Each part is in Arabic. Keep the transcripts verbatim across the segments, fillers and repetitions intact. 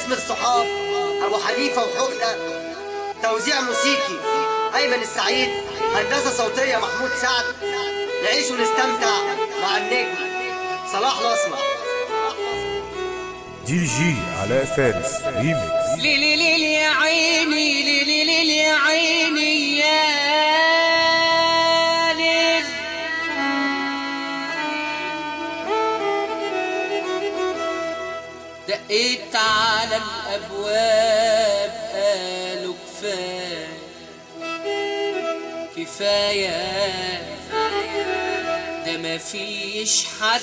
باسم الصحاب ابو حنيفه وحقنه، توزيع موسيقي ايمن السعيد، هندسه صوتيه محمود سعد. نعيش ونستمتع مع النجم صلاح الاسمر. دي جي علاء فارس ريميكس. ليلي ليلي يا عيني، ليلي ليلي يا عيني يا ليل. دقيت على الابواب قالوا كفايه كفايه، ده مفيش حد.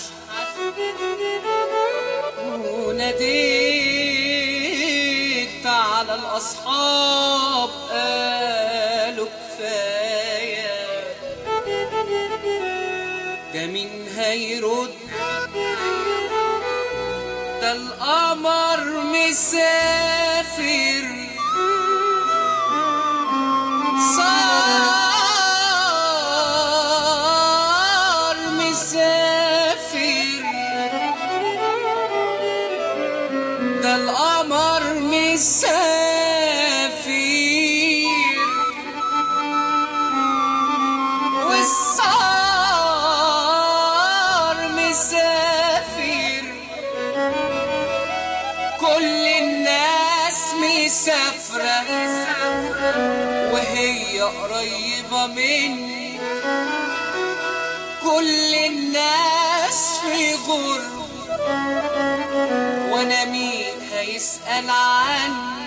وناديت على الأصحاب قالوا كفاية، ده مين هيرد؟ ده القمر مسافر صار مسافر، ده القمر مسافر والصار مسافر. كل الناس مسافرة وهي قريبة مني، كل الناس في غربة وانا مين هيسأل عني؟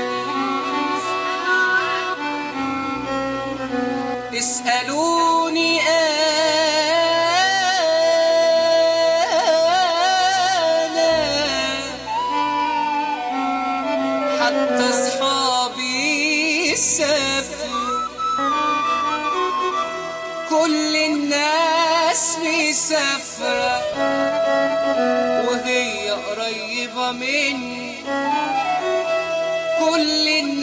اسألوني انا، حتى اصحابي سافروا، كل الناس مسافرة وهي قريبة مني، كل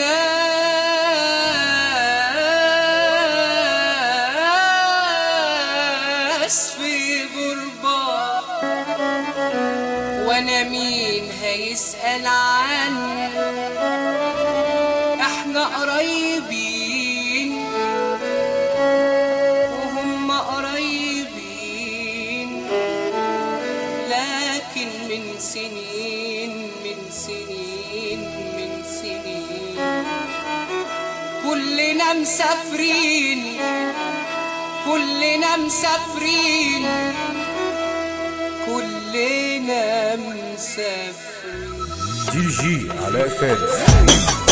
الناس في غربة وانا مين هيسأل عني؟ احنا قريبين وهم قريبين، لكن من سنين من سنين من سنين كلنا مسافرين، كلنا مسافرين، كلنا مسافرين. دي جي علاء فارس.